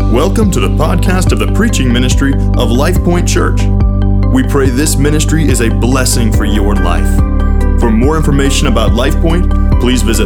Welcome to the podcast of the preaching ministry of LifePoint Church. We pray this ministry is a blessing for your life. For more information about LifePoint, please visit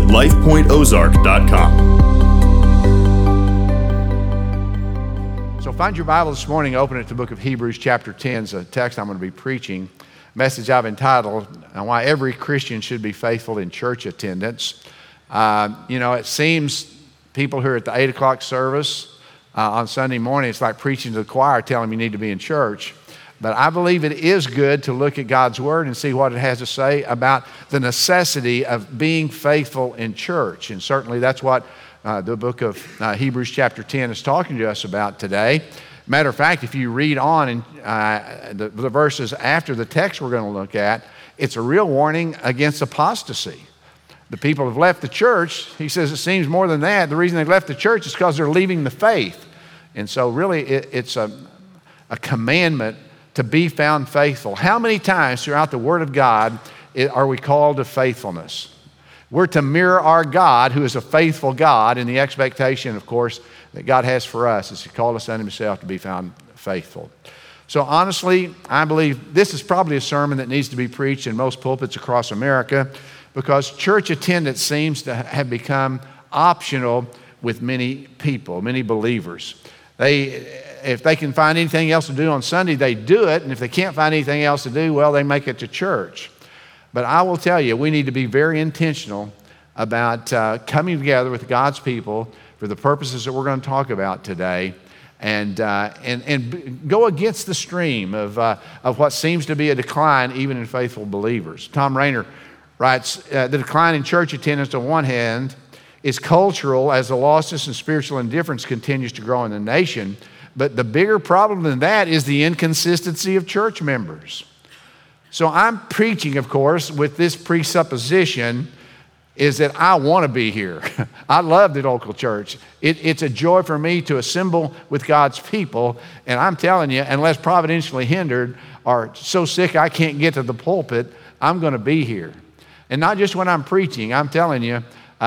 lifepointozark.com. So find your Bible this morning, open it to the book of Hebrews chapter 10. It's a text I'm going to be preaching. Message I've entitled, Why Every Christian Should Be Faithful in Church Attendance. It seems people who are at the 8 o'clock service on Sunday morning, it's like preaching to the choir, telling them you need to be in church. But I believe it is good to look at God's Word and see what it has to say about the necessity of being faithful in church. And certainly that's what the book of Hebrews chapter 10 is talking to us about today. Matter of fact, if you read on in the verses after the text we're going to look at, it's a real warning against apostasy. The people have left the church. He says it seems more than that. The reason they've left the church is because they're leaving the faith. And so really it's a commandment to be found faithful. How many times throughout the Word of God are we called to faithfulness? We're to mirror our God, who is a faithful God, in the expectation, of course, that God has for us is He called us unto Himself to be found faithful. So honestly, I believe this is probably a sermon that needs to be preached in most pulpits across America, because church attendance seems to have become optional with many people, many believers. If they can find anything else to do on Sunday, they do it. And if they can't find anything else to do, well, they make it to church. But I will tell you, we need to be very intentional about coming together with God's people for the purposes that we're going to talk about today, and go against the stream of what seems to be a decline even in faithful believers. Tom Rainer writes, the decline in church attendance on one hand is cultural as the lostness and spiritual indifference continues to grow in the nation. But the bigger problem than that is the inconsistency of church members. So I'm preaching, of course, with this presupposition is that I want to be here. I love the local church. It's a joy for me to assemble with God's people. And I'm telling you, unless providentially hindered or so sick I can't get to the pulpit, I'm going to be here. And not just when I'm preaching. I'm telling you,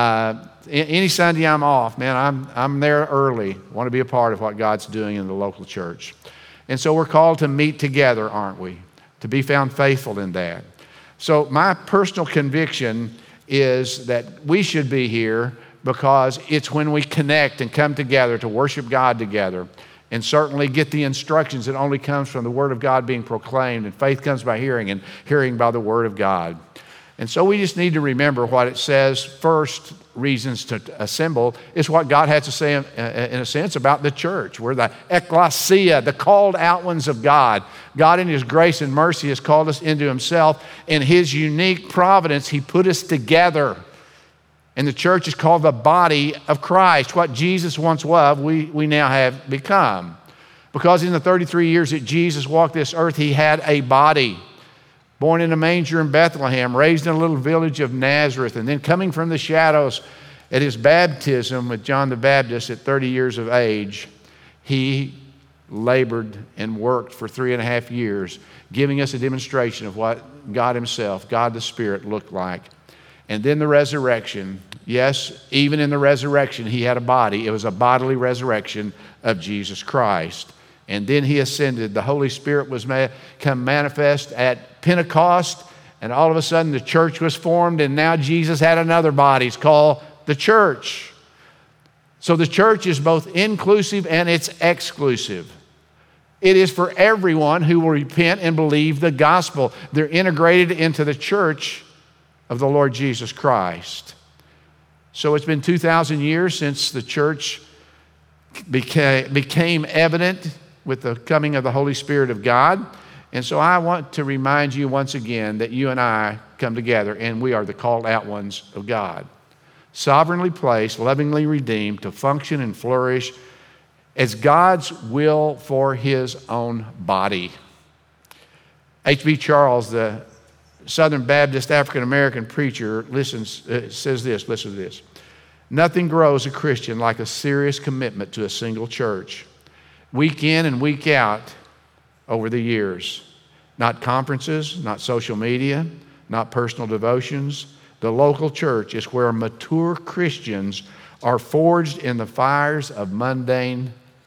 any Sunday I'm off, man, I'm there early. Want to be a part of what God's doing in the local church. And so we're called to meet together, aren't we? To be found faithful in that. So my personal conviction is that we should be here because it's when we connect and come together to worship God together, and certainly get the instructions that only comes from the Word of God being proclaimed, and faith comes by hearing, and hearing by the Word of God. And so we just need to remember what it says. First reasons to assemble is what God has to say in a sense about the church. We're the ecclesia, the called out ones of God. God in His grace and mercy has called us into Himself. In His unique providence, He put us together. And the church is called the body of Christ. What Jesus once was, we now have become. Because in the 33 years that Jesus walked this earth, He had a body. Born in a manger in Bethlehem, raised in a little village of Nazareth, and then coming from the shadows at His baptism with John the Baptist at 30 years of age, He labored and worked for 3.5 years, giving us a demonstration of what God Himself, God the Spirit, looked like. And then the resurrection. Yes, even in the resurrection, He had a body. It was a bodily resurrection of Jesus Christ. And then He ascended. The Holy Spirit was come manifest at Pentecost, and all of a sudden the church was formed, and now Jesus had another body. It's called the church. So the church is both inclusive and it's exclusive. It is for everyone who will repent and believe the gospel. They're integrated into the church of the Lord Jesus Christ. So it's been 2,000 years since the church became evident with the coming of the Holy Spirit of God. And so I want to remind you once again that you and I come together, and we are the called out ones of God. Sovereignly placed, lovingly redeemed, to function and flourish as God's will for His own body. H.B. Charles, the Southern Baptist African-American preacher, says this, listen to this. Nothing grows a Christian like a serious commitment to a single church. Week in and week out over the years. Not conferences, not social media, not personal devotions. The local church is where mature Christians are forged in the fires of mundane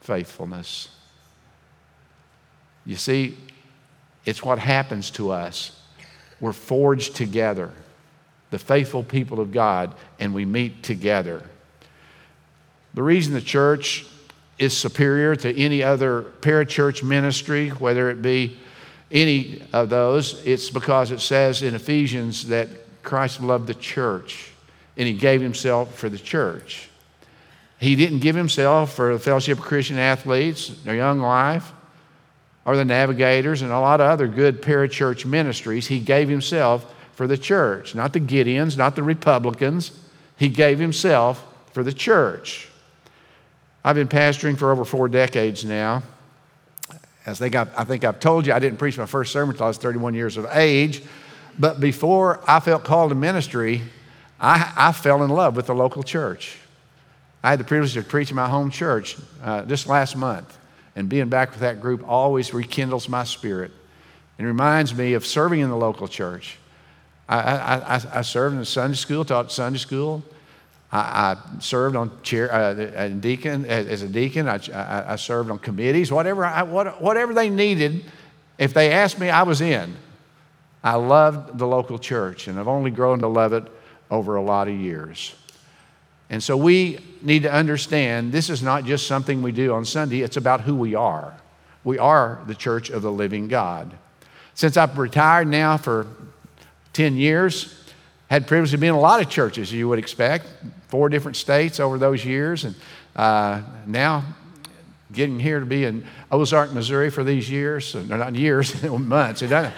faithfulness. You see, it's what happens to us. We're forged together, the faithful people of God, and we meet together. The reason the church is superior to any other parachurch ministry, whether it be any of those, it's because it says in Ephesians that Christ loved the church and he gave himself for the church. He didn't give himself for the Fellowship of Christian Athletes, or Young Life, or the Navigators, and a lot of other good parachurch ministries. He gave himself for the church, not the Gideons, not the Republicans. He gave himself for the church. I've been pastoring for over 4 decades now. I think I've told you I didn't preach my first sermon until I was 31 years of age. But before I felt called to ministry, I fell in love with the local church. I had the privilege of preaching my home church this last month. And being back with that group always rekindles my spirit and reminds me of serving in the local church. I served in Sunday school, taught Sunday school. I served on as a deacon. I served on committees, whatever they needed. If they asked me, I was in. I loved the local church, and I've only grown to love it over a lot of years. And so we need to understand this is not just something we do on Sunday, it's about who we are. We are the church of the living God. Since I've retired now for 10 years, had the privilege of being in a lot of churches, you would expect, 4 different states over those years, and now getting here to be in Ozark, Missouri for these years, not years, months. I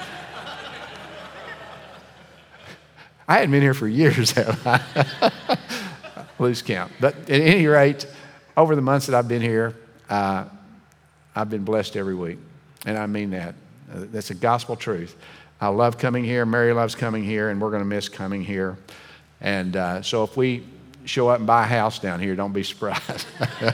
hadn't been here for years, have I? Lose count. But at any rate, over the months that I've been here, I've been blessed every week. And I mean that. That's a gospel truth. I love coming here. Mary loves coming here, and we're going to miss coming here. And so if we show up and buy a house down here, don't be surprised.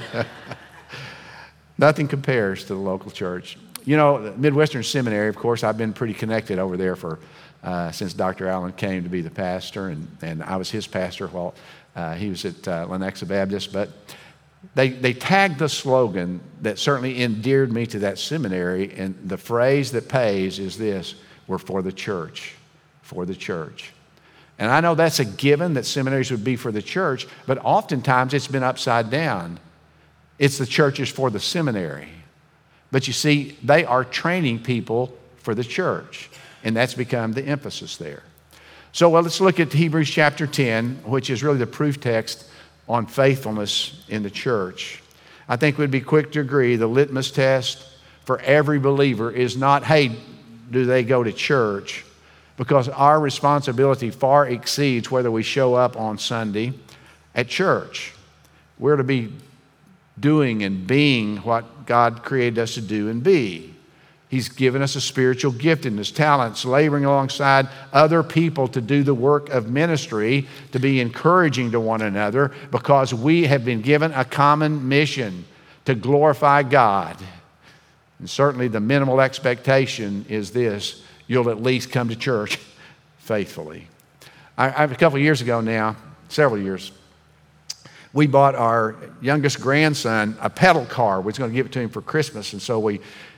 Nothing compares to the local church. You know, Midwestern Seminary, of course, I've been pretty connected over there since Dr. Allen came to be the pastor, and I was his pastor while he was at Lenexa Baptist. But they tagged the slogan that certainly endeared me to that seminary, and the phrase that pays is this: we're for the church, for the church. And I know that's a given that seminaries would be for the church, but oftentimes it's been upside down. It's the church is for the seminary. But you see, they are training people for the church, and that's become the emphasis there. So let's look at Hebrews chapter 10, which is really the proof text on faithfulness in the church. I think we'd be quick to agree the litmus test for every believer is not, hey, do they go to church? Because our responsibility far exceeds whether we show up on Sunday at church. We're to be doing and being what God created us to do and be. He's given us a spiritual giftedness, talents, laboring alongside other people to do the work of ministry, to be encouraging to one another, because we have been given a common mission to glorify God. And certainly the minimal expectation is this: you'll at least come to church faithfully. A couple of years ago now, several years, we bought our youngest grandson a pedal car. We was going to give it to him for Christmas, and so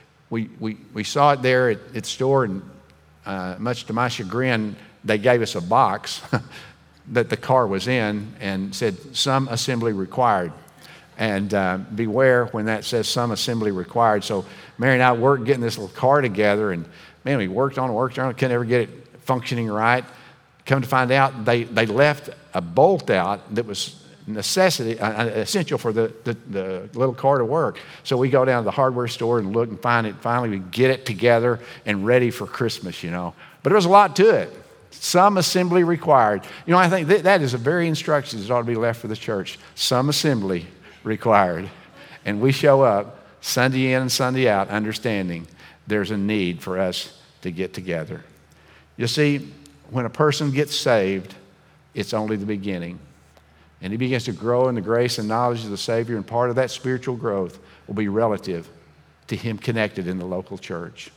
we saw it there at the store, and much to my chagrin, they gave us a box that the car was in and said, "Some assembly required." And beware when that says some assembly required. So Mary and I worked getting this little car together, and man, we worked on it, couldn't ever get it functioning right. Come to find out, they left a bolt out that was essential for the little car to work. So we go down to the hardware store and look and find it. Finally, we get it together and ready for Christmas, you know. But there was a lot to it. Some assembly required. You know, I think that is a very instruction that ought to be left for the church. Some assembly required. And we show up Sunday in and Sunday out understanding there's a need for us to get together. You see, when a person gets saved, it's only the beginning. And he begins to grow in the grace and knowledge of the Savior, and part of that spiritual growth will be relative to him connected in the local church.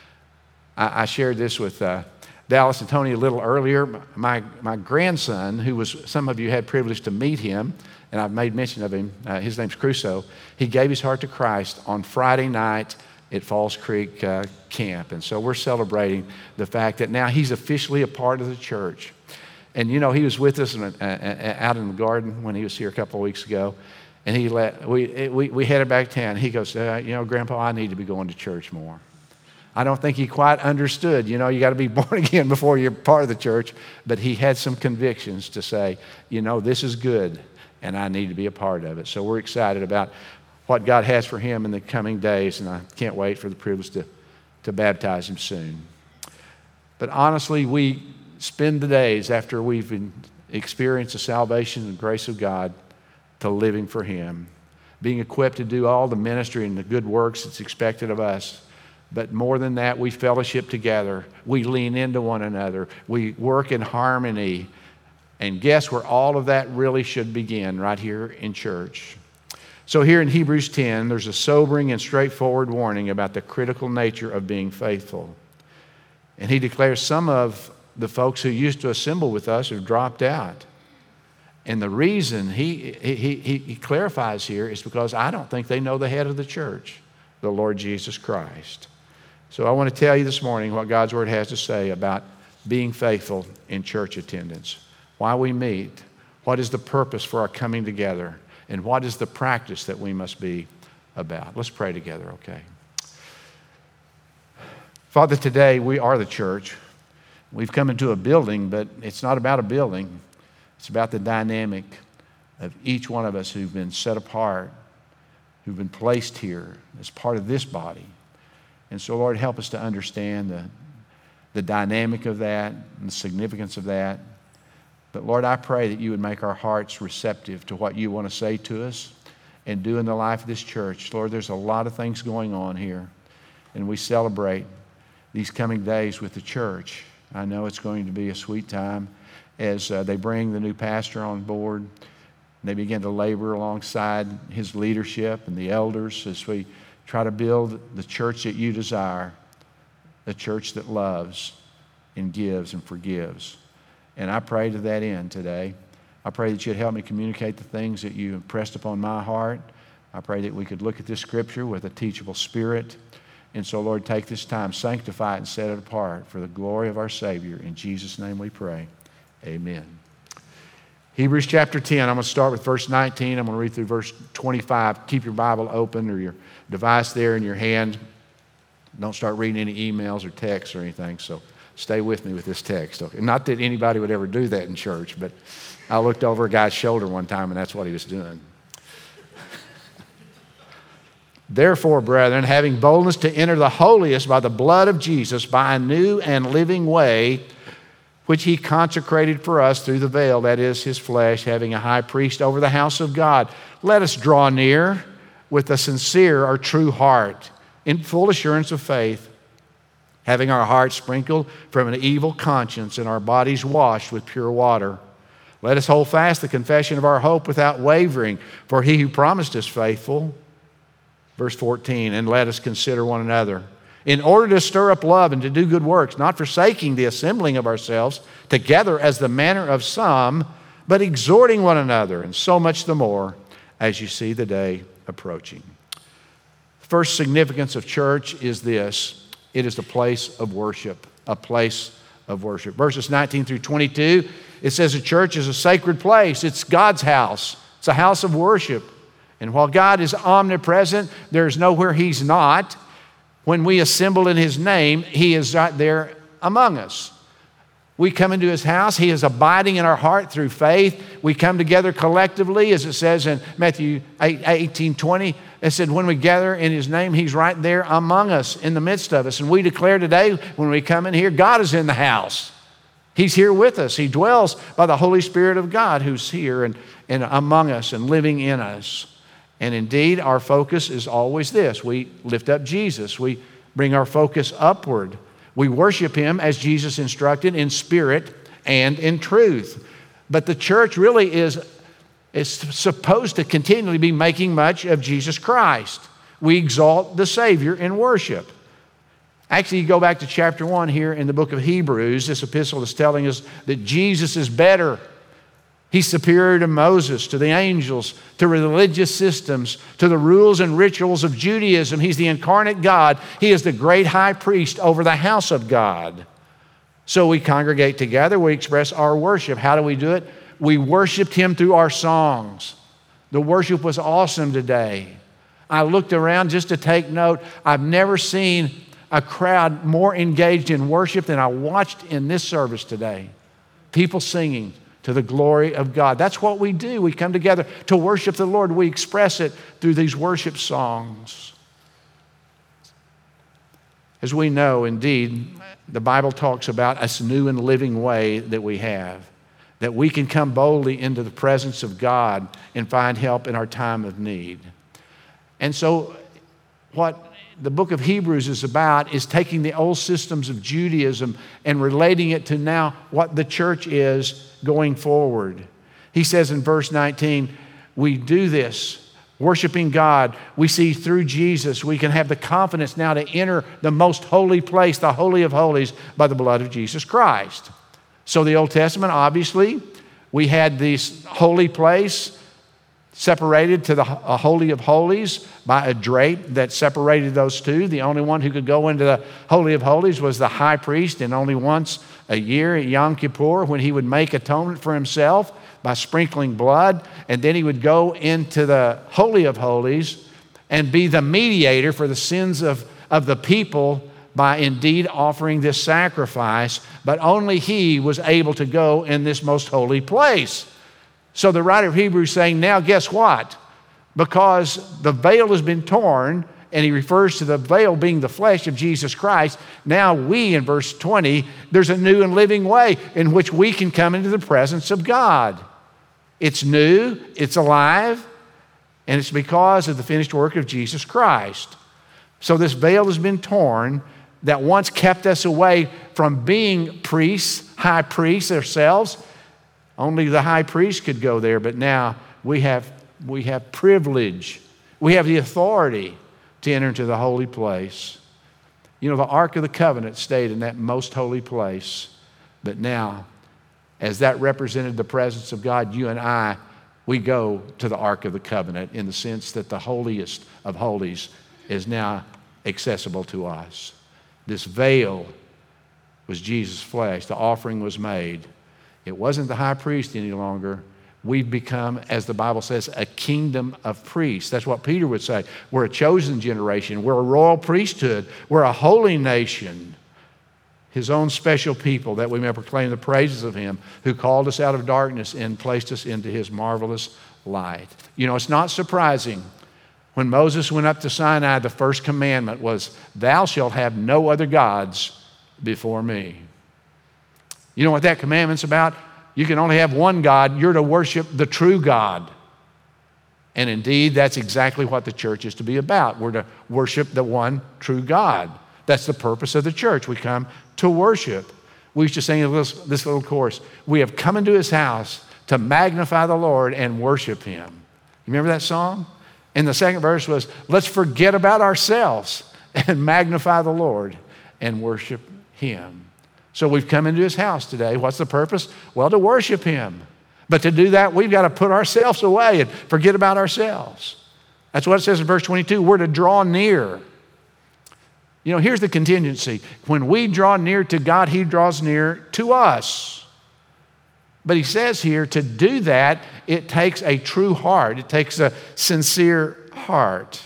I shared this with Dallas and Tony a little earlier. My grandson, some of you had privilege to meet him, and I've made mention of him. His name's Crusoe. He gave his heart to Christ on Friday night at Falls Creek Camp. And so we're celebrating the fact that now he's officially a part of the church. And you know, he was with us out in the garden when he was here a couple of weeks ago. And we headed back to town. He goes, Grandpa, I need to be going to church more. I don't think he quite understood, you got to be born again before you're part of the church. But he had some convictions to say, this is good, and I need to be a part of it. So we're excited about what God has for him in the coming days, and I can't wait for the privilege to baptize him soon. But honestly, we spend the days after we've experienced the salvation and grace of God to living for him, being equipped to do all the ministry and the good works that's expected of us. But more than that, we fellowship together. We lean into one another. We work in harmony. And guess where all of that really should begin? Right here in church. So here in Hebrews 10, there's a sobering and straightforward warning about the critical nature of being faithful. And he declares some of the folks who used to assemble with us have dropped out. And the reason he clarifies here is because I don't think they know the head of the church, the Lord Jesus Christ. So I want to tell you this morning what God's Word has to say about being faithful in church attendance, why we meet, what is the purpose for our coming together, and what is the practice that we must be about. Let's pray together, okay? Father, today we are the church. We've come into a building, but it's not about a building. It's about the dynamic of each one of us who've been set apart, who've been placed here as part of this body. And so, Lord, help us to understand the dynamic of that and the significance of that. But, Lord, I pray that you would make our hearts receptive to what you want to say to us and do in the life of this church. Lord, there's a lot of things going on here, and we celebrate these coming days with the church. I know it's going to be a sweet time as they bring the new pastor on board. They begin to labor alongside his leadership and the elders as we try to build the church that you desire, the church that loves and gives and forgives. And I pray to that end today. I pray that you'd help me communicate the things that you impressed upon my heart. I pray that we could look at this scripture with a teachable spirit. And so, Lord, take this time, sanctify it and set it apart for the glory of our Savior. In Jesus' name we pray. Amen. Hebrews chapter 10, I'm going to start with verse 19. I'm going to read through verse 25. Keep your Bible open or your device there in your hand. Don't start reading any emails or texts or anything, so stay with me with this text. Okay? Not that anybody would ever do that in church, but I looked over a guy's shoulder one time, and that's what he was doing. Therefore, brethren, having boldness to enter the holiest by the blood of Jesus, by a new and living way, which he consecrated for us through the veil, that is, his flesh, having a high priest over the house of God. Let us draw near with a sincere or true heart, in full assurance of faith, having our hearts sprinkled from an evil conscience and our bodies washed with pure water. Let us hold fast the confession of our hope without wavering, for he who promised is faithful. Verse 14, and let us consider one another in order to stir up love and to do good works, not forsaking the assembling of ourselves together as the manner of some, but exhorting one another, and so much the more as you see the day approaching. First significance of church is this: it is a place of worship, a place of worship. Verses 19 through 22, it says a church is a sacred place. It's God's house. It's a house of worship. And while God is omnipresent, there's nowhere he's not. When we assemble in his name, he is right there among us. We come into his house. He is abiding in our heart through faith. We come together collectively, as it says in Matthew 18:20. It said, when we gather in his name, he's right there among us, in the midst of us. And we declare today, when we come in here, God is in the house. He's here with us. He dwells by the Holy Spirit of God who's here and among us and living in us. And indeed, our focus is always this. We lift up Jesus. We bring our focus upward. We worship him as Jesus instructed, in spirit and in truth. But the church really is supposed to continually be making much of Jesus Christ. We exalt the Savior in worship. Actually, you go back to chapter 1 here in the book of Hebrews. This epistle is telling us that Jesus is better. He's superior to Moses, to the angels, to religious systems, to the rules and rituals of Judaism. He's the incarnate God. He is the great high priest over the house of God. So we congregate together. We express our worship. How do we do it? We worshiped Him through our songs. The worship was awesome today. I looked around just to take note. I've never seen a crowd more engaged in worship than I watched in this service today. People singing to the glory of God. That's what we do. We come together to worship the Lord. We express it through these worship songs. As we know, indeed, the Bible talks about this new and living way that we have, that we can come boldly into the presence of God and find help in our time of need. And so what the book of Hebrews is about is taking the old systems of Judaism and relating it to now what the church is going forward. He says in verse 19, we do this, worshiping God. We see through Jesus, we can have the confidence now to enter the most holy place, the Holy of Holies, by the blood of Jesus Christ. So the Old Testament, obviously, we had this holy place separated to the Holy of Holies by a drape that separated those two. The only one who could go into the Holy of Holies was the high priest, and only once a year at Yom Kippur, when he would make atonement for himself by sprinkling blood, and then he would go into the Holy of Holies and be the mediator for the sins of the people by indeed offering this sacrifice, but only he was able to go in this most holy place. So the writer of Hebrews is saying, now guess what? Because the veil has been torn, and he refers to the veil being the flesh of Jesus Christ, now we, in verse 20, there's a new and living way in which we can come into the presence of God. It's new, it's alive, and it's because of the finished work of Jesus Christ. So this veil has been torn that once kept us away from being priests, high priests ourselves. Only the high priest could go there, but now we have privilege. We have the authority to enter into the holy place. You know, the Ark of the Covenant stayed in that most holy place, but now, as that represented the presence of God, you and I, we go to the Ark of the Covenant in the sense that the holiest of holies is now accessible to us. This veil was Jesus' flesh. The offering was made. It wasn't the high priest any longer. We've become, as the Bible says, a kingdom of priests. That's what Peter would say. We're a chosen generation. We're a royal priesthood. We're a holy nation. His own special people, that we may proclaim the praises of Him who called us out of darkness and placed us into His marvelous light. You know, it's not surprising. When Moses went up to Sinai, the first commandment was, thou shalt have no other gods before me. You know what that commandment's about? You can only have one God. You're to worship the true God. And indeed, that's exactly what the church is to be about. We're to worship the one true God. That's the purpose of the church. We come to worship. We used to sing this little chorus. We have come into His house to magnify the Lord and worship Him. You remember that song? And the second verse was, let's forget about ourselves and magnify the Lord and worship Him. So we've come into His house today. What's the purpose? Well, to worship Him. But to do that, we've got to put ourselves away and forget about ourselves. That's what it says in verse 22. We're to draw near. You know, here's the contingency. When we draw near to God, He draws near to us. But He says here, to do that, it takes a true heart. It takes a sincere heart.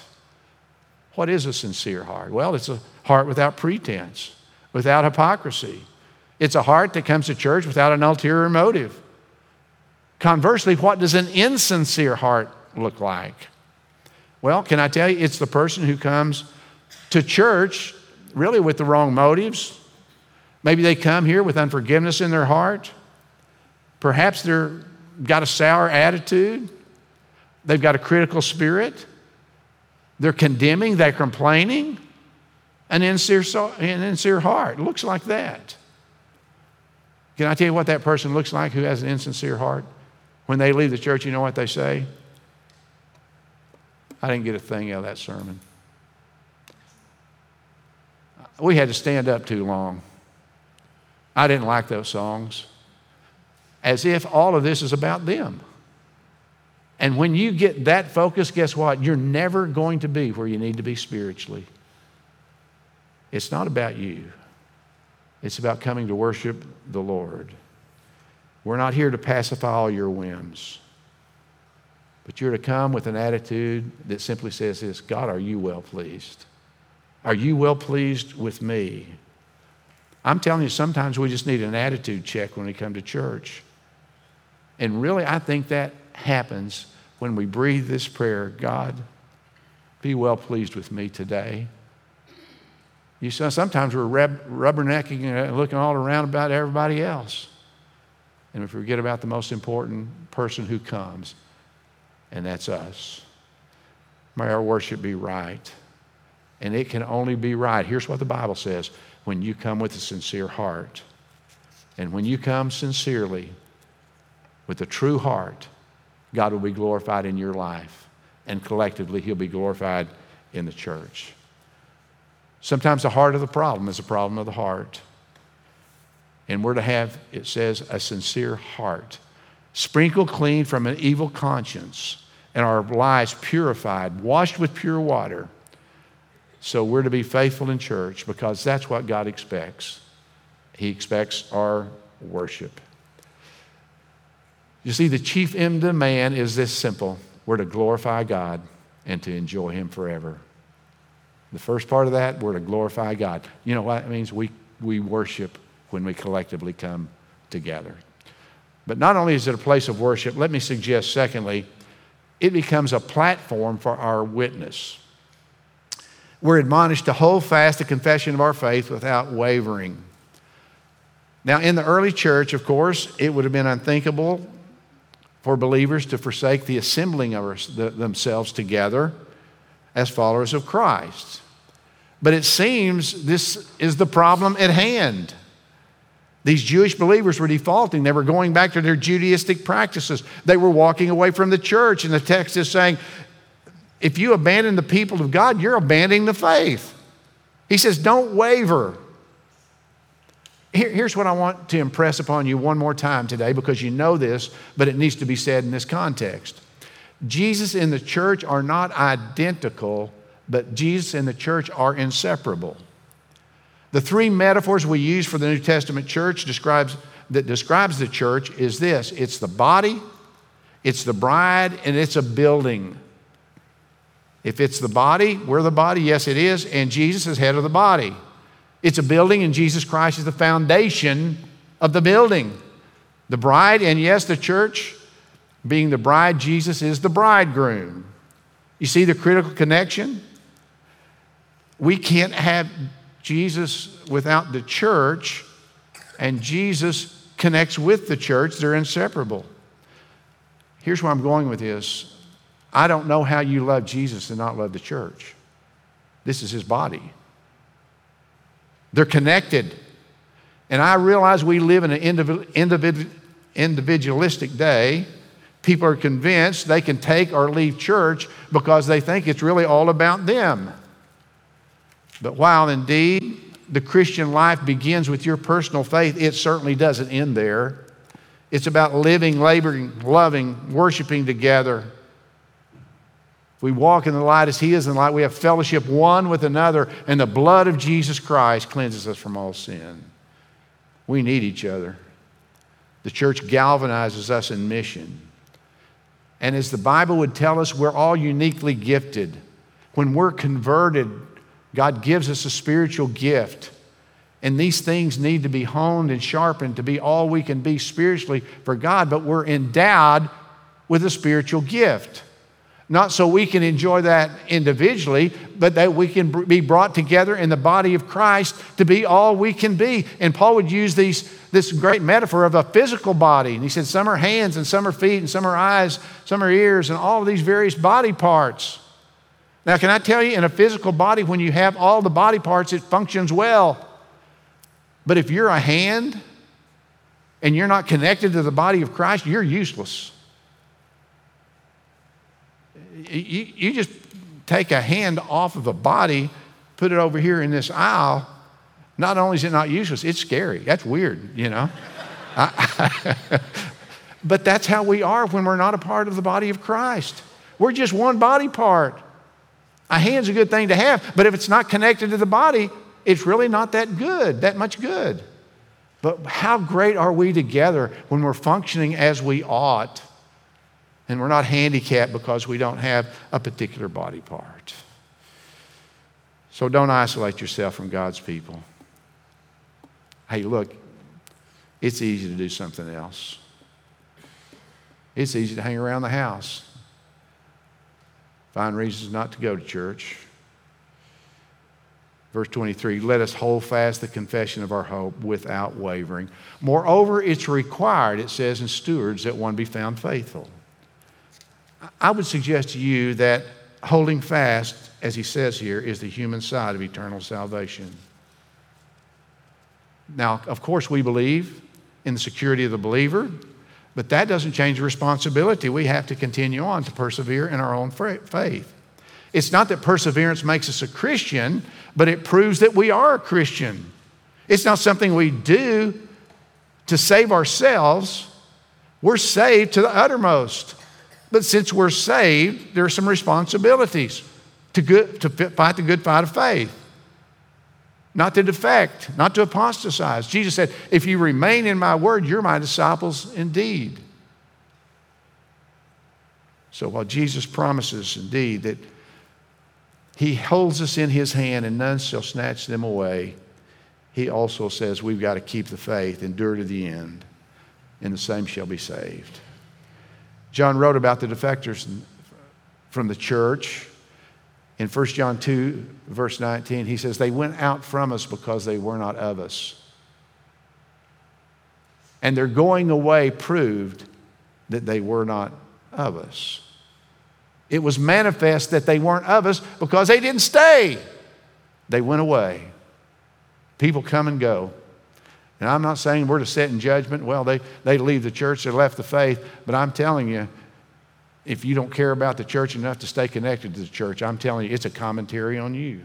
What is a sincere heart? Well, it's a heart without pretense, without hypocrisy. It's a heart that comes to church without an ulterior motive. Conversely, what does an insincere heart look like? Well, can I tell you, it's the person who comes to church really with the wrong motives. Maybe they come here with unforgiveness in their heart. Perhaps they've got a sour attitude. They've got a critical spirit. They're condemning, they're complaining. An insincere heart looks like that. Can I tell you what that person looks like who has an insincere heart? When they leave the church, you know what they say? I didn't get a thing out of that sermon. We had to stand up too long. I didn't like those songs. as if all of this is about them. And when you get that focus, guess what? You're never going to be where you need to be spiritually. It's not about you. It's about coming to worship the Lord. We're not here to pacify all your whims. But you're to come with an attitude that simply says this: God, are you well pleased? Are you well pleased with me? I'm telling you, sometimes we just need an attitude check when we come to church. And really, I think that happens when we breathe this prayer: God, be well pleased with me today. You see, sometimes we're rubbernecking and looking all around about everybody else. And we forget about the most important person who comes, and that's us. May our worship be right. And it can only be right. Here's what the Bible says: when you come with a sincere heart. And when you come sincerely, with a true heart, God will be glorified in your life. And collectively, He'll be glorified in the church. Sometimes the heart of the problem is a problem of the heart. And we're to have, it says, a sincere heart, sprinkled clean from an evil conscience, and our lives purified, washed with pure water. So we're to be faithful in church, because that's what God expects. He expects our worship. You see, the chief end of man is this simple: we're to glorify God and to enjoy Him forever. The first part of that, we're to glorify God. You know what it means? We worship when we collectively come together. But not only is it a place of worship, let me suggest, secondly, it becomes a platform for our witness. We're admonished to hold fast the confession of our faith without wavering. Now, in the early church, of course, it would have been unthinkable for believers to forsake the assembling of themselves together as followers of Christ. But it seems this is the problem at hand. These Jewish believers were defaulting. They were going back to their Judaistic practices. They were walking away from the church. And the text is saying, if you abandon the people of God, you're abandoning the faith. He says, don't waver. Here's what I want to impress upon you one more time today, because you know this, but it needs to be said in this context. Jesus and the church are not identical, but Jesus and the church are inseparable. The three metaphors we use for the New Testament church that describes the church is this: it's the body, it's the bride, and it's a building. If it's the body, we're the body, yes it is, and Jesus is head of the body. It's a building, and Jesus Christ is the foundation of the building. The bride, and yes, the church, being the bride, Jesus is the bridegroom. You see the critical connection? We can't have Jesus without the church, and Jesus connects with the church. They're inseparable. Here's where I'm going with this. I don't know how you love Jesus and not love the church. This is His body. They're connected. And I realize we live in an individualistic day. People are convinced they can take or leave church because they think it's really all about them. But while indeed the Christian life begins with your personal faith, it certainly doesn't end there. It's about living, laboring, loving, worshiping together. If we walk in the light as He is in the light, we have fellowship one with another, and the blood of Jesus Christ cleanses us from all sin. We need each other. The church galvanizes us in mission. And as the Bible would tell us, we're all uniquely gifted. When we're converted, God gives us a spiritual gift. And these things need to be honed and sharpened to be all we can be spiritually for God, but we're endowed with a spiritual gift. Not so we can enjoy that individually, but that we can be brought together in the body of Christ to be all we can be. And Paul would use this great metaphor of a physical body. And he said some are hands and some are feet and some are eyes, some are ears, and all of these various body parts. Now, can I tell you, in a physical body, when you have all the body parts, it functions well. But if you're a hand and you're not connected to the body of Christ, you're useless. You just take a hand off of a body, put it over here in this aisle. Not only is it not useless, it's scary. That's weird, you know. But that's how we are when we're not a part of the body of Christ. We're just one body part. A hand's a good thing to have, but if it's not connected to the body, it's really not that much good. But how great are we together when we're functioning as we ought, and we're not handicapped because we don't have a particular body part. So don't isolate yourself from God's people. Hey, look, it's easy to do something else. It's easy to hang around the house, find reasons not to go to church. Verse 23, let us hold fast the confession of our hope without wavering. Moreover, it's required, it says in stewards, that one be found faithful. I would suggest to you that holding fast, as he says here, is the human side of eternal salvation. Now, of course, we believe in the security of the believer, but that doesn't change the responsibility. We have to continue on to persevere in our own faith. It's not that perseverance makes us a Christian, but it proves that we are a Christian. It's not something we do to save ourselves. We're saved to the uttermost. But since we're saved, there are some responsibilities to fight the good fight of faith. Not to defect, not to apostatize. Jesus said, if you remain in my word, you're my disciples indeed. So while Jesus promises indeed that he holds us in his hand and none shall snatch them away, he also says we've got to keep the faith, endure to the end, and the same shall be saved. John wrote about the defectors from the church. In 1 John 2, verse 19, he says, they went out from us because they were not of us. And their going away proved that they were not of us. It was manifest that they weren't of us because they didn't stay. They went away. People come and go. And I'm not saying we're to sit in judgment. Well, they leave the church, they left the faith. But I'm telling you, if you don't care about the church enough to stay connected to the church, I'm telling you, it's a commentary on you.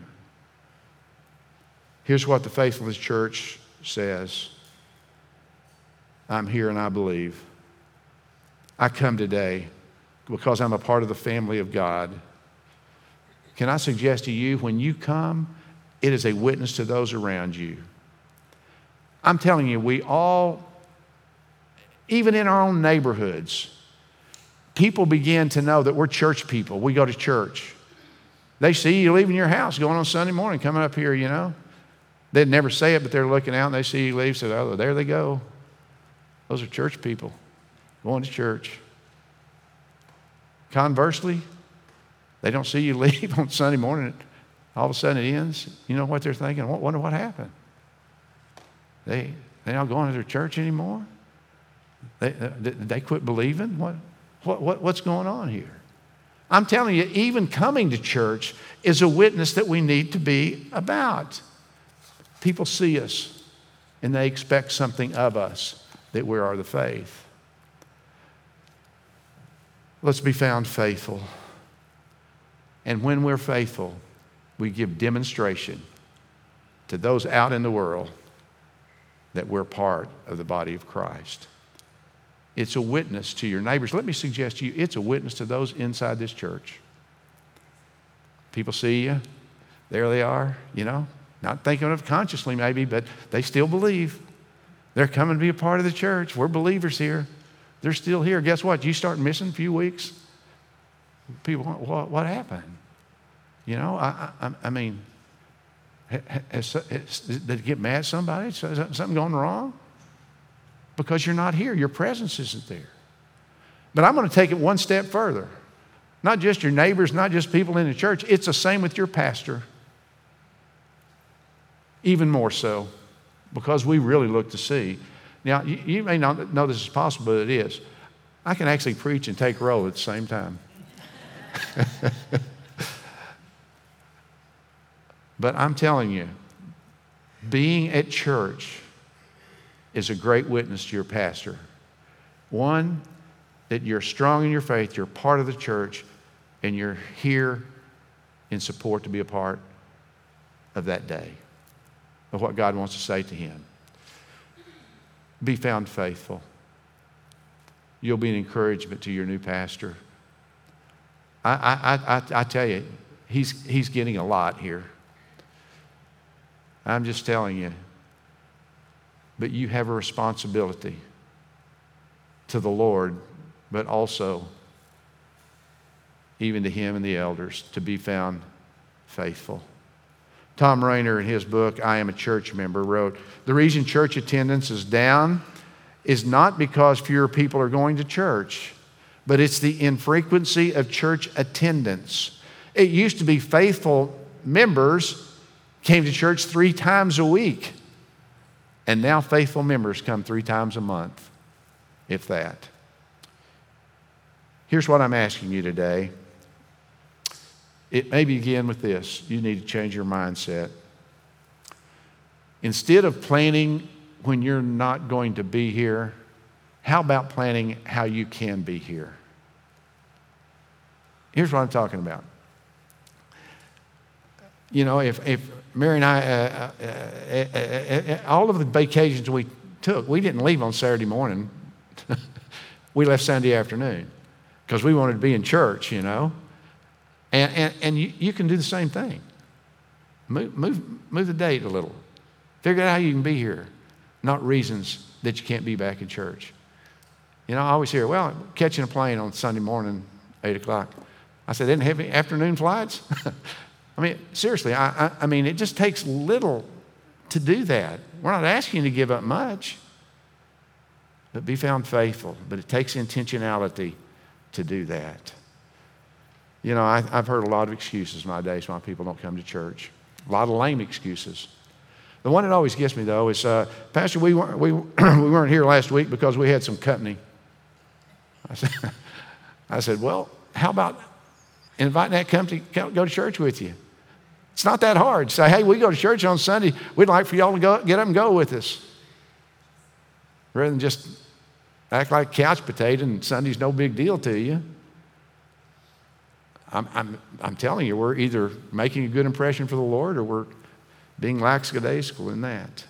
Here's what the faithfulness church says. I'm here and I believe. I come today because I'm a part of the family of God. Can I suggest to you, when you come, it is a witness to those around you. I'm telling you, we all, even in our own neighborhoods, people begin to know that we're church people. We go to church. They see you leaving your house, going on Sunday morning, coming up here, you know. They'd never say it, but they're looking out and they see you leave, say, oh, there they go. Those are church people going to church. Conversely, they don't see you leave on Sunday morning. All of a sudden it ends. You know what they're thinking? Wonder what happened. They're not going to their church anymore? They quit believing? What's going on here? I'm telling you, even coming to church is a witness that we need to be about. People see us and they expect something of us, that we are the faith. Let's be found faithful. And when we're faithful, we give demonstration to those out in the world that we're part of the body of Christ. It's a witness to your neighbors. Let me suggest to you, it's a witness to those inside this church. People see you. There they are, you know, not thinking of it consciously maybe, but they still believe. They're coming to be a part of the church. We're believers here. They're still here. Guess what? You start missing a few weeks, people, what happened? You know, I mean, did it get mad at somebody? Is something going wrong? Because you're not here. Your presence isn't there. But I'm going to take it one step further. Not just your neighbors, not just people in the church. It's the same with your pastor. Even more so, because we really look to see. Now, you may not know this is possible, but it is. I can actually preach and take roll at the same time. But I'm telling you, being at church is a great witness to your pastor. One, that you're strong in your faith, you're part of the church, and you're here in support to be a part of that day, of what God wants to say to him. Be found faithful. you'll be an encouragement to your new pastor. I tell you, he's getting a lot here. I'm just telling you. But you have a responsibility to the Lord, but also even to him and the elders, to be found faithful. Tom Rainer, in his book, I Am a Church Member, wrote, the reason church attendance is down is not because fewer people are going to church, but it's the infrequency of church attendance. It used to be faithful members came to church 3 times a week, and now faithful members come 3 times a month, if that. Here's what I'm asking you today. It may begin with this. You need to change your mindset. Instead of planning when you're not going to be here, how about planning how you can be here? Here's what I'm talking about. You know, if Mary and I, all of the vacations we took, we didn't leave on Saturday morning. We left Sunday afternoon because we wanted to be in church, you know. And you can do the same thing. Move the date a little. Figure out how you can be here, not reasons that you can't be back in church. You know, I always hear, well, catching a plane on Sunday morning, 8 o'clock. I said, didn't have any afternoon flights? I mean, seriously, I mean, it just takes little to do that. We're not asking you to give up much, but be found faithful. But it takes intentionality to do that. You know, I've heard a lot of excuses nowadays why people don't come to church. A lot of lame excuses. The one that always gets me, though, is, Pastor, we weren't here last week because we had some company. I said, well, how about inviting that company to go to church with you? It's not that hard. Say, hey, we go to church on Sunday. We'd like for y'all to get up and go with us. Rather than just act like couch potato and Sunday's no big deal to you. I'm telling you, we're either making a good impression for the Lord or we're being lackadaisical in that.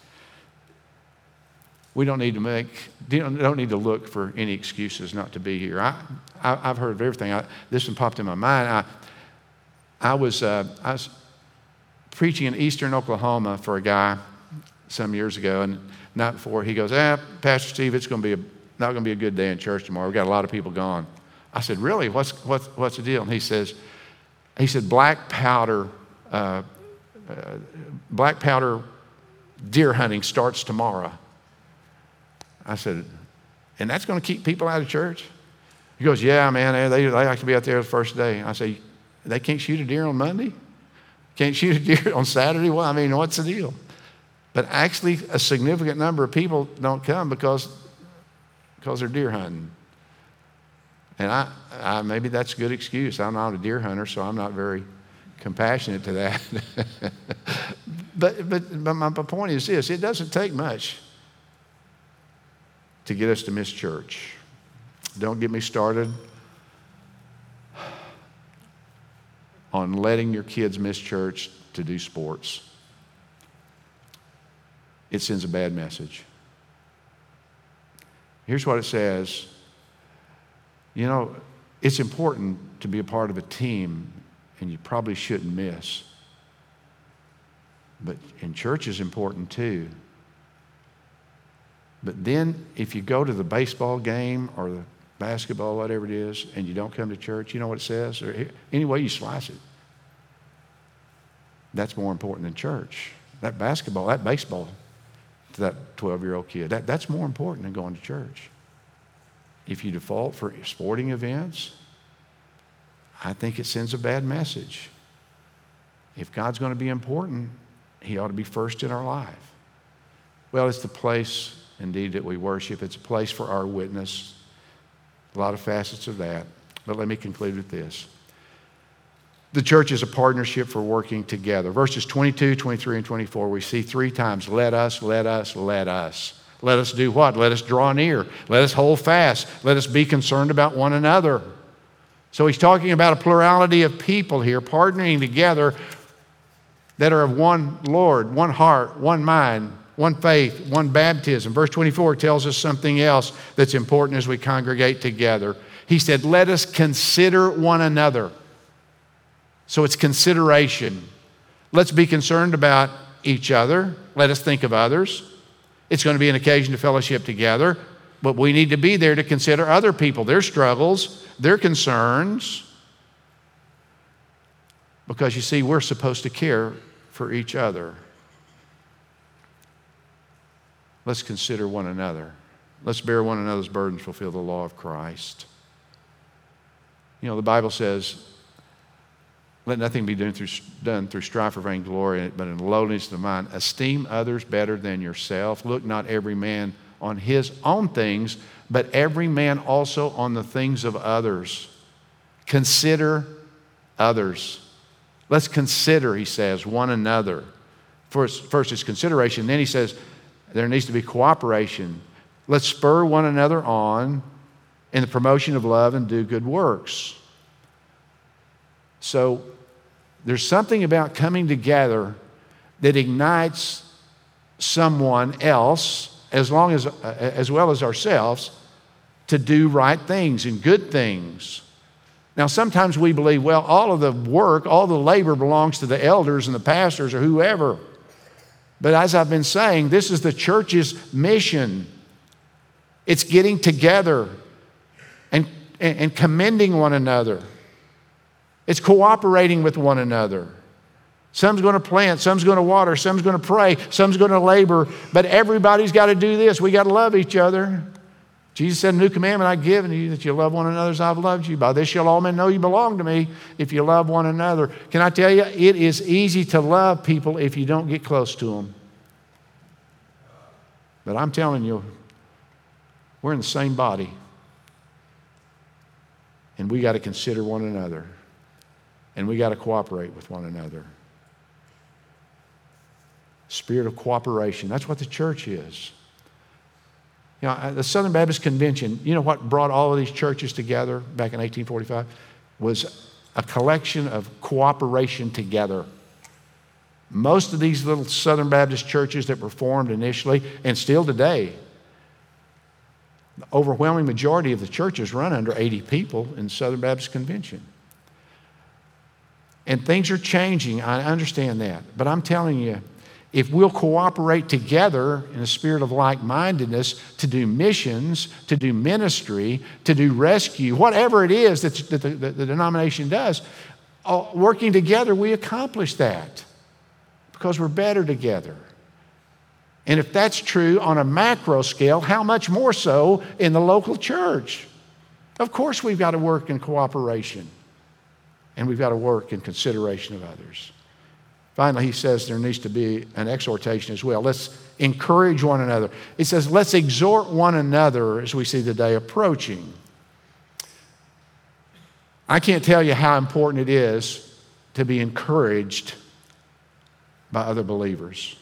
We don't need to look for any excuses not to be here. I've heard of everything. This one popped in my mind. I was preaching in eastern Oklahoma for a guy some years ago, and the night before he goes, Pastor Steve, it's not going to be a good day in church tomorrow. We've got a lot of people gone. I said, really? What's the deal? And he said, black powder deer hunting starts tomorrow. I said, and that's going to keep people out of church? He goes, yeah, man, they like to be out there the first day. I say, they can't shoot a deer on Monday? Can't shoot a deer on Saturday? Well, I mean, what's the deal? But actually, a significant number of people don't come because they're deer hunting. And I maybe that's a good excuse. I'm not a deer hunter, so I'm not very compassionate to that. but my point is this: it doesn't take much to get us to miss church. Don't get me started on letting your kids miss church to do sports. It sends a bad message. Here's what it says. You know, it's important to be a part of a team, and you probably shouldn't miss. And church is important too. But then if you go to the baseball game or the basketball, whatever it is, and you don't come to church, you know what it says? Or any way you slice it. That's more important than church. That baseball to that 12-year-old kid, that's more important than going to church. If you default for sporting events, I think it sends a bad message. If God's going to be important, he ought to be first in our life. Well, it's the place, indeed, that we worship. It's a place for our witness. A lot of facets of that. But let me conclude with this. The church is a partnership for working together. Verses 22, 23, and 24, we see 3 times, let us, let us, let us. Let us do what? Let us draw near. Let us hold fast. Let us be concerned about one another. So he's talking about a plurality of people here partnering together that are of one Lord, one heart, one mind, one faith, one baptism. Verse 24 tells us something else that's important as we congregate together. He said, let us consider one another. So it's consideration. Let's be concerned about each other. Let us think of others. It's going to be an occasion to fellowship together, but we need to be there to consider other people, their struggles, their concerns. Because you see, we're supposed to care for each other. Let's consider one another. Let's bear one another's burdens, fulfill the law of Christ. You know, the Bible says, let nothing be done through strife or vainglory, but in lowliness of mind. Esteem others better than yourself. Look not every man on his own things, but every man also on the things of others. Consider others. Let's consider, he says, one another. First is consideration. Then he says there needs to be cooperation. Let's spur one another on in the promotion of love and do good works. So there's something about coming together that ignites someone else, as well as ourselves, to do right things and good things. Now, sometimes we believe, well, all of the work, all the labor belongs to the elders and the pastors or whoever. But as I've been saying, this is the church's mission. It's getting together and commending one another. It's cooperating with one another. Some's going to plant, some's going to water, some's going to pray, some's going to labor, but everybody's got to do this. We got to love each other. Jesus said, a new commandment I've given you, that you love one another as I've loved you. By this shall all men know you belong to me, if you love one another. Can I tell you, it is easy to love people if you don't get close to them. But I'm telling you, we're in the same body. And we got to consider one another. And we got to cooperate with one another. Spirit of cooperation. That's what the church is. You know, the Southern Baptist Convention, you know what brought all of these churches together back in 1845? Was a collection of cooperation together. Most of these little Southern Baptist churches that were formed initially, and still today, the overwhelming majority of the churches run under 80 people in the Southern Baptist Convention. And things are changing, I understand that. But I'm telling you, if we'll cooperate together in a spirit of like-mindedness to do missions, to do ministry, to do rescue, whatever it is that the denomination does, working together, we accomplish that because we're better together. And if that's true on a macro scale, how much more so in the local church? Of course we've got to work in cooperation. And we've got to work in consideration of others. Finally, he says there needs to be an exhortation as well. Let's encourage one another. He says, let's exhort one another as we see the day approaching. I can't tell you how important it is to be encouraged by other believers.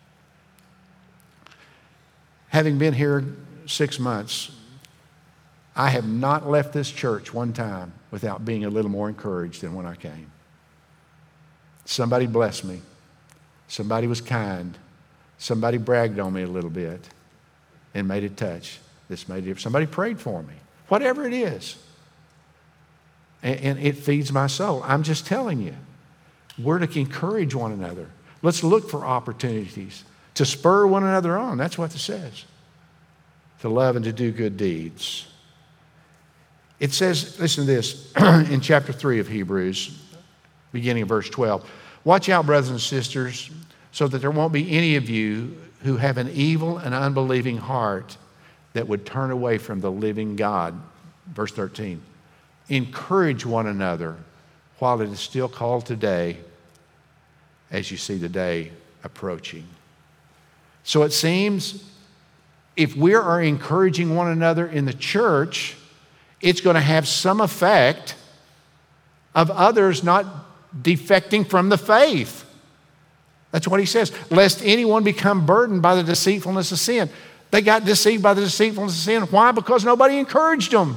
Having been here 6 months, I have not left this church one time without being a little more encouraged than when I came. Somebody blessed me. Somebody was kind. Somebody bragged on me a little bit and made a touch. This made a difference. Somebody prayed for me. Whatever it is. And it feeds my soul. I'm just telling you, we're to encourage one another. Let's look for opportunities to spur one another on. That's what it says. To love and to do good deeds. It says, listen to this, in chapter 3 of Hebrews, beginning of verse 12. Watch out, brothers and sisters, so that there won't be any of you who have an evil and unbelieving heart that would turn away from the living God. Verse 13. Encourage one another while it is still called today, as you see the day approaching. So it seems if we are encouraging one another in the church, it's going to have some effect of others not defecting from the faith. That's what he says. Lest anyone become burdened by the deceitfulness of sin. They got deceived by the deceitfulness of sin. Why? Because nobody encouraged them.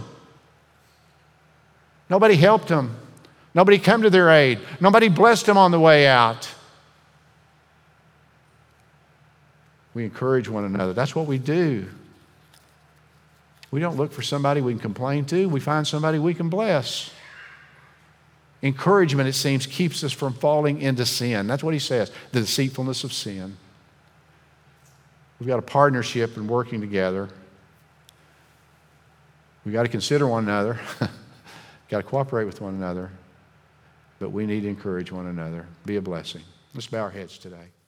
Nobody helped them. Nobody came to their aid. Nobody blessed them on the way out. We encourage one another. That's what we do. We don't look for somebody we can complain to. We find somebody we can bless. Encouragement, it seems, keeps us from falling into sin. That's what he says, the deceitfulness of sin. We've got a partnership in working together. We've got to consider one another. Got to cooperate with one another. But we need to encourage one another. Be a blessing. Let's bow our heads today.